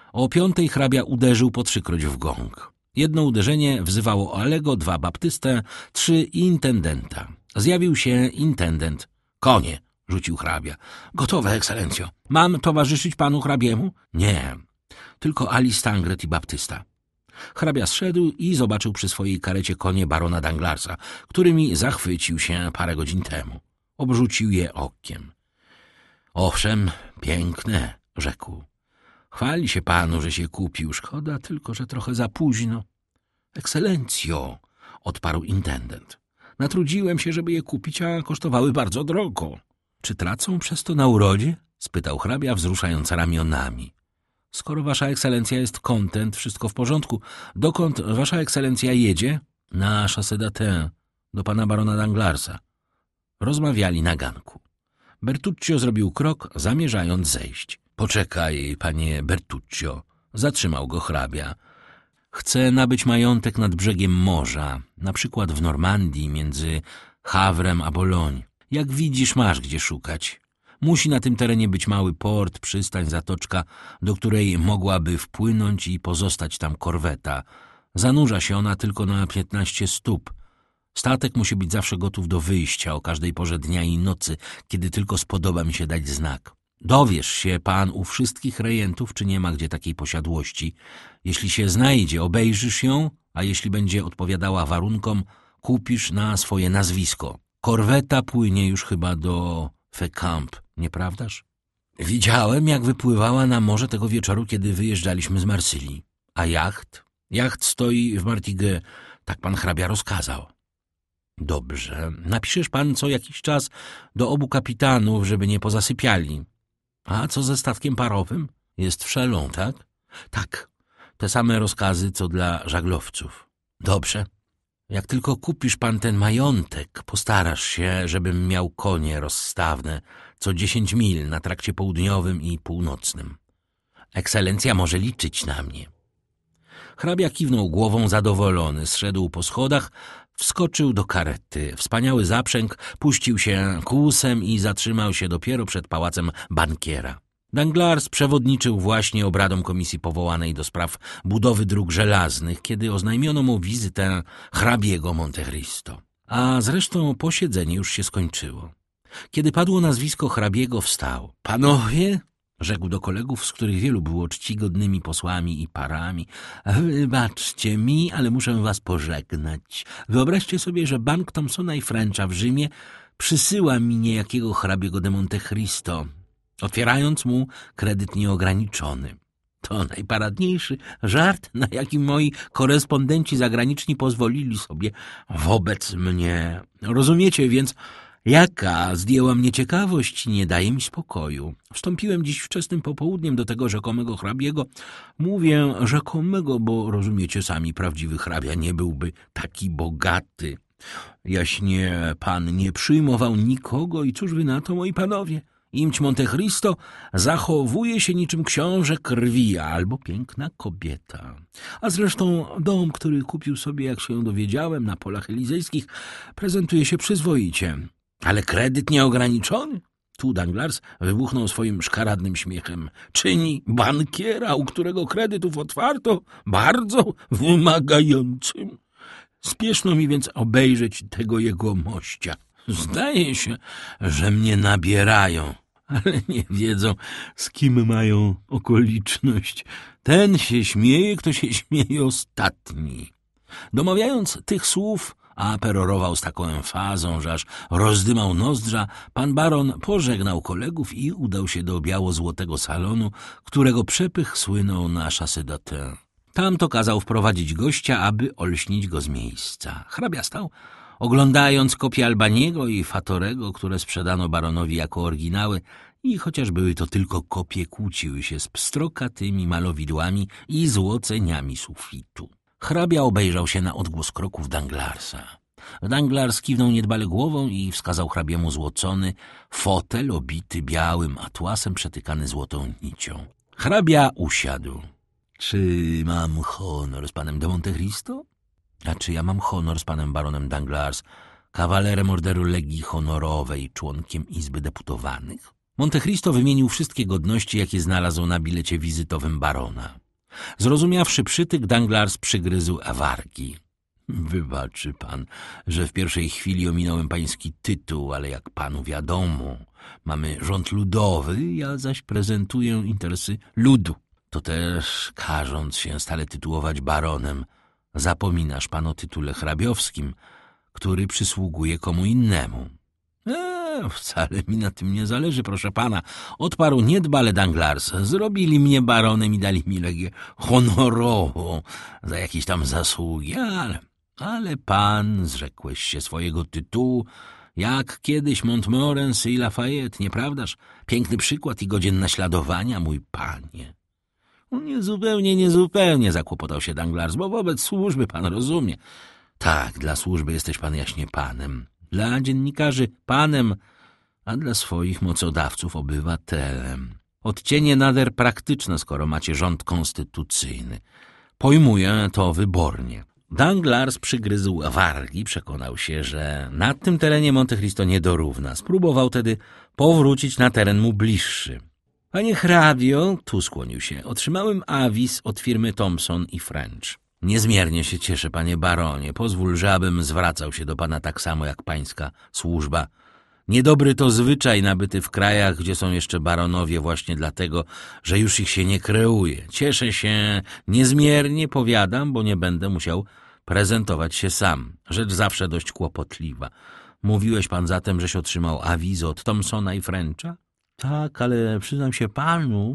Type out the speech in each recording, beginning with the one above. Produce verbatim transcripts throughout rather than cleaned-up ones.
O piątej hrabia uderzył po trzykroć w gong. Jedno uderzenie wzywało Alego, dwa Baptystę, trzy intendenta. Zjawił się intendent. Konie, rzucił hrabia. Gotowe, ekscelencjo. Mam towarzyszyć panu hrabiemu? Nie, tylko Ali Stangret i Baptysta. Hrabia zszedł i zobaczył przy swojej karecie konie barona Danglarsa, którymi zachwycił się parę godzin temu. Obrzucił je okiem. Owszem, piękne, rzekł. Chwali się panu, że się kupił. Szkoda tylko, że trochę za późno. Ekscelencjo, odparł intendent. Natrudziłem się, żeby je kupić, a kosztowały bardzo drogo. Czy tracą przez to na urodzie? Spytał hrabia, wzruszając ramionami. Skoro wasza ekscelencja jest kontent, wszystko w porządku. Dokąd wasza ekscelencja jedzie? Na Chassé d'Autun, do pana barona Danglarsa. Rozmawiali na ganku. Bertuccio zrobił krok, zamierzając zejść. Poczekaj, panie Bertuccio, zatrzymał go hrabia. Chcę nabyć majątek nad brzegiem morza, na przykład w Normandii, między Havrem a Bologne. Jak widzisz, masz gdzie szukać. Musi na tym terenie być mały port, przystań, zatoczka, do której mogłaby wpłynąć i pozostać tam korweta. Zanurza się ona tylko na piętnaście stóp. Statek musi być zawsze gotów do wyjścia o każdej porze dnia i nocy, kiedy tylko spodoba mi się dać znak. Dowiesz się pan u wszystkich rejentów, czy nie ma gdzie takiej posiadłości. Jeśli się znajdzie, obejrzysz ją, a jeśli będzie odpowiadała warunkom, kupisz na swoje nazwisko. Korweta płynie już chyba do Fécamp, nieprawdaż? Widziałem, jak wypływała na morze tego wieczoru, kiedy wyjeżdżaliśmy z Marsylii. A jacht? Jacht stoi w Martigues, tak pan hrabia rozkazał. Dobrze, napiszesz pan co jakiś czas do obu kapitanów, żeby nie pozasypiali. A co ze statkiem parowym? Jest w Châlons, tak? Tak, te same rozkazy, co dla żaglowców. Dobrze. Jak tylko kupisz pan ten majątek, postarasz się, żebym miał konie rozstawne co dziesięć mil na trakcie południowym i północnym. Ekscelencja może liczyć na mnie. Hrabia kiwnął głową zadowolony, zszedł po schodach, wskoczył do karety. Wspaniały zaprzęg puścił się kłusem i zatrzymał się dopiero przed pałacem bankiera. Danglars przewodniczył właśnie obradom komisji powołanej do spraw budowy dróg żelaznych, kiedy oznajmiono mu wizytę hrabiego Monte Cristo. A zresztą posiedzenie już się skończyło. Kiedy padło nazwisko hrabiego, wstał. Panowie, rzekł do kolegów, z których wielu było czcigodnymi posłami i parami, wybaczcie mi, ale muszę was pożegnać. Wyobraźcie sobie, że bank Thomsona i Frencha w Rzymie przysyła mi niejakiego hrabiego de Monte Cristo, otwierając mu kredyt nieograniczony. To najparadniejszy żart, na jaki moi korespondenci zagraniczni pozwolili sobie wobec mnie. Rozumiecie więc, jaka zdjęła mnie ciekawość i nie daje mi spokoju. Wstąpiłem dziś wczesnym popołudniem do tego rzekomego hrabiego. Mówię rzekomego, bo rozumiecie sami, prawdziwy hrabia nie byłby taki bogaty. Jaśnie pan nie przyjmował nikogo i cóż wy na to, moi panowie? Imć Monte Cristo zachowuje się niczym książę krwi albo piękna kobieta. A zresztą dom, który kupił sobie, jak się dowiedziałem, na polach elizejskich, prezentuje się przyzwoicie. Ale kredyt nieograniczony? Tu Danglars wybuchnął swoim szkaradnym śmiechem. Czyni bankiera, u którego kredytów otwarto, bardzo wymagającym. Spieszno mi więc obejrzeć tego jego mościa. Zdaje się, że mnie nabierają, ale nie wiedzą, z kim mają okoliczność. Ten się śmieje, kto się śmieje ostatni. Domawiając tych słów, a perorował z taką emfazą, że aż rozdymał nozdrza, pan baron pożegnał kolegów i udał się do biało-złotego salonu, którego przepych słynął na Chassé d'Autun. Tam to kazał wprowadzić gościa, aby olśnić go z miejsca. Hrabia stał, oglądając kopie Albaniego i Fatorego, które sprzedano baronowi jako oryginały i chociaż były to tylko kopie, kłóciły się z pstrokatymi malowidłami i złoceniami sufitu. Hrabia obejrzał się na odgłos kroków Danglarsa. Danglars kiwnął niedbale głową i wskazał hrabiemu złocony fotel obity białym atłasem przetykany złotą nicią. Hrabia usiadł. Czy mam honor z panem de Monte Cristo? A czy ja mam honor z panem baronem Danglars, kawalerem orderu Legii Honorowej, członkiem Izby Deputowanych? Monte Cristo wymienił wszystkie godności, jakie znalazł na bilecie wizytowym barona. Zrozumiawszy przytyk, Danglars przygryzł wargi. Wybaczy pan, że w pierwszej chwili ominąłem pański tytuł, ale jak panu wiadomo, mamy rząd ludowy, ja zaś prezentuję interesy ludu. To też, każąc się stale tytułować baronem, zapominasz pan o tytule hrabiowskim, który przysługuje komu innemu. Eee, wcale mi na tym nie zależy, proszę pana, odparł niedbale Danglars. Zrobili mnie baronem i dali mi legię honorową za jakieś tam zasługi, ale... Ale pan zrzekłeś się swojego tytułu, jak kiedyś Montmorency i Lafayette, nieprawdaż? Piękny przykład i godzien naśladowania, mój panie. Niezupełnie, niezupełnie, zakłopotał się Danglars, bo wobec służby pan rozumie. Tak, dla służby jesteś pan jaśnie panem, dla dziennikarzy panem, a dla swoich mocodawców obywatelem. Odcienie nader praktyczne, skoro macie rząd konstytucyjny. Pojmuję to wybornie. Danglars przygryzł wargi, przekonał się, że na tym terenie Monte Cristo nie dorówna. Spróbował tedy powrócić na teren mu bliższy. Panie hrabio, tu skłonił się, otrzymałem awis od firmy Thompson i French. Niezmiernie się cieszę, panie baronie. Pozwól, że abym zwracał się do pana tak samo jak pańska służba. Niedobry to zwyczaj nabyty w krajach, gdzie są jeszcze baronowie, właśnie dlatego, że już ich się nie kreuje. Cieszę się niezmiernie, powiadam, bo nie będę musiał prezentować się sam. Rzecz zawsze dość kłopotliwa. Mówiłeś pan zatem, żeś otrzymał awizę od Thompsona i Frencha? Tak, ale przyznam się panu,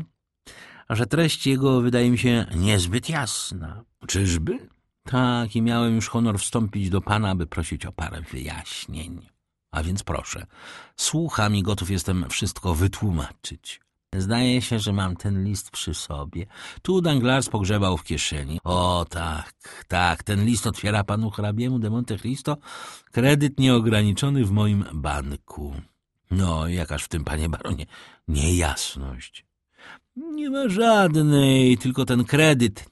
że treść jego wydaje mi się niezbyt jasna. Czyżby? Tak, i miałem już honor wstąpić do pana, aby prosić o parę wyjaśnień. A więc proszę, słucham i gotów jestem wszystko wytłumaczyć. Zdaje się, że mam ten list przy sobie. Tu Danglars pogrzebał w kieszeni. O tak, tak, ten list otwiera panu hrabiemu de Monte Cristo kredyt nieograniczony w moim banku. No, jakaż w tym, panie baronie, niejasność. Nie ma żadnej, tylko ten kredyt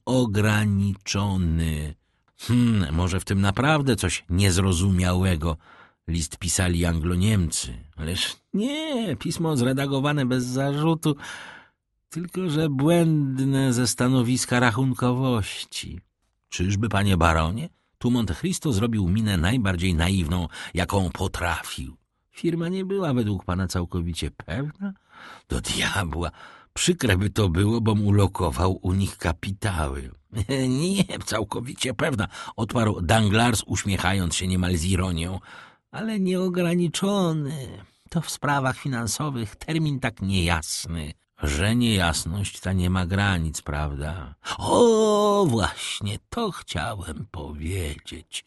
nieograniczony. Hmm, może w tym naprawdę coś niezrozumiałego. List pisali Anglo-Niemcy, ależ nie, pismo zredagowane bez zarzutu, tylko że błędne ze stanowiska rachunkowości. Czyżby, panie baronie? Tu Monte Cristo zrobił minę najbardziej naiwną, jaką potrafił. Firma nie była według pana całkowicie pewna? Do diabła, przykre by to było, bom ulokował u nich kapitały. Nie, całkowicie pewna, odparł Danglars, uśmiechając się niemal z ironią. Ale nieograniczony. To w sprawach finansowych termin tak niejasny, że niejasność ta nie ma granic, prawda? O, właśnie to chciałem powiedzieć.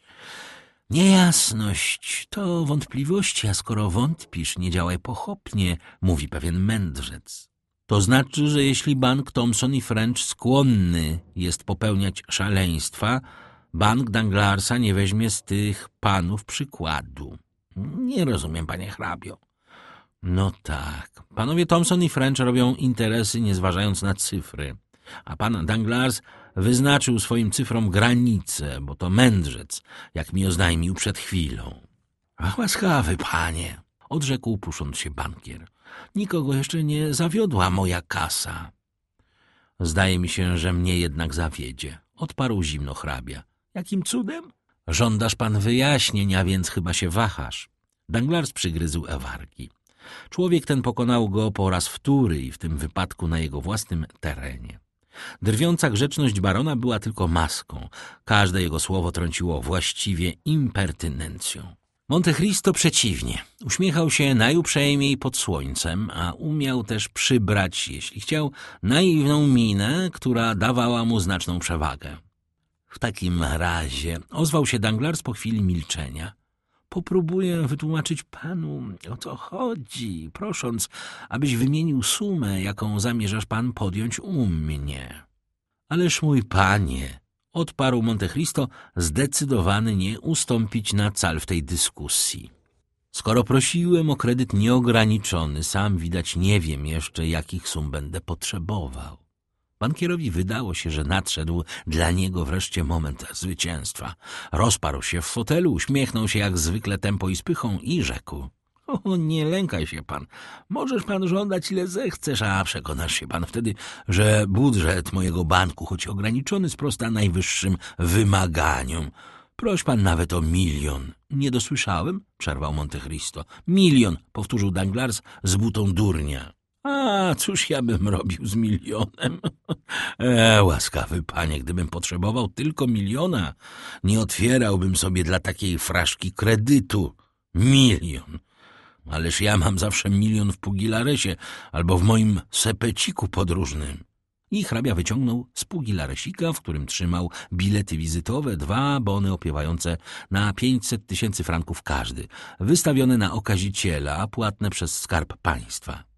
Niejasność to wątpliwości, a skoro wątpisz, nie działaj pochopnie, mówi pewien mędrzec. To znaczy, że jeśli bank Thompson i French skłonny jest popełniać szaleństwa, bank Danglarsa nie weźmie z tych panów przykładu. Nie rozumiem, panie hrabio. No tak, panowie Thompson i French robią interesy, nie zważając na cyfry. A pan Danglars wyznaczył swoim cyfrom granice, bo to mędrzec, jak mi oznajmił przed chwilą. Ach, łaskawy panie, odrzekł pusząc się bankier. Nikogo jeszcze nie zawiodła moja kasa. Zdaje mi się, że mnie jednak zawiedzie, odparł zimno hrabia. Jakim cudem? Żądasz pan wyjaśnienia, więc chyba się wahasz. Danglars przygryzł wargi. Człowiek ten pokonał go po raz wtóry i w tym wypadku na jego własnym terenie. Drwiąca grzeczność barona była tylko maską. Każde jego słowo trąciło właściwie impertynencją. Monte Cristo przeciwnie. Uśmiechał się najuprzejmiej pod słońcem, a umiał też przybrać, jeśli chciał, naiwną minę, która dawała mu znaczną przewagę. W takim razie ozwał się Danglars po chwili milczenia. Popróbuję wytłumaczyć panu, o co chodzi, prosząc, abyś wymienił sumę, jaką zamierzasz pan podjąć u mnie. Ależ mój panie, odparł Monte Cristo, zdecydowany nie ustąpić na cal w tej dyskusji. Skoro prosiłem o kredyt nieograniczony, sam widać nie wiem jeszcze, jakich sum będę potrzebował. Bankierowi wydało się, że nadszedł dla niego wreszcie moment zwycięstwa. Rozparł się w fotelu, uśmiechnął się jak zwykle tępo i z pychą i rzekł. O, nie lękaj się pan. Możesz pan żądać ile zechcesz, a przekonasz się pan wtedy, że budżet mojego banku, choć ograniczony, sprosta najwyższym wymaganiom. Proś pan nawet o milion. Nie dosłyszałem? Przerwał Monte Cristo. Milion, powtórzył Danglars z butą durnia. A cóż ja bym robił z milionem? E, łaskawy panie, gdybym potrzebował tylko miliona, nie otwierałbym sobie dla takiej fraszki kredytu. Milion. Ależ ja mam zawsze milion w pugilaresie albo w moim sepeciku podróżnym. I hrabia wyciągnął z pugilaresika, w którym trzymał bilety wizytowe, dwa bony opiewające na pięćset tysięcy franków każdy, wystawione na okaziciela, płatne przez Skarb Państwa.